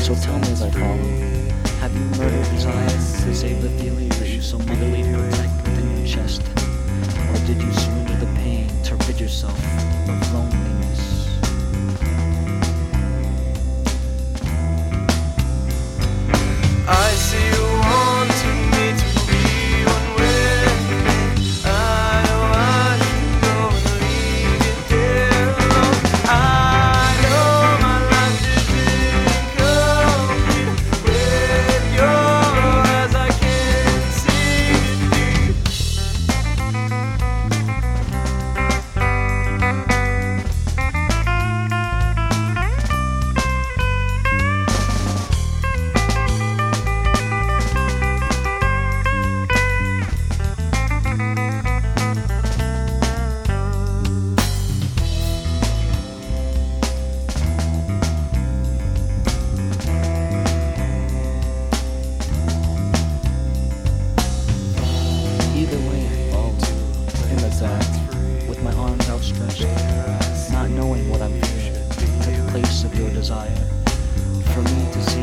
So tell me as I follow, have you murdered desire to save the feeling that you so motherly protect within your chest? Or did you surrender the pain to rid yourself of loneliness? I see you wanting me to be one way. I know I should go and leave it there alone. I know my life is incomplete with your eyes. I can't Either way I fall in the dark, with my arms outstretched, not knowing what I'm feeling, at the place of your desire, for me to see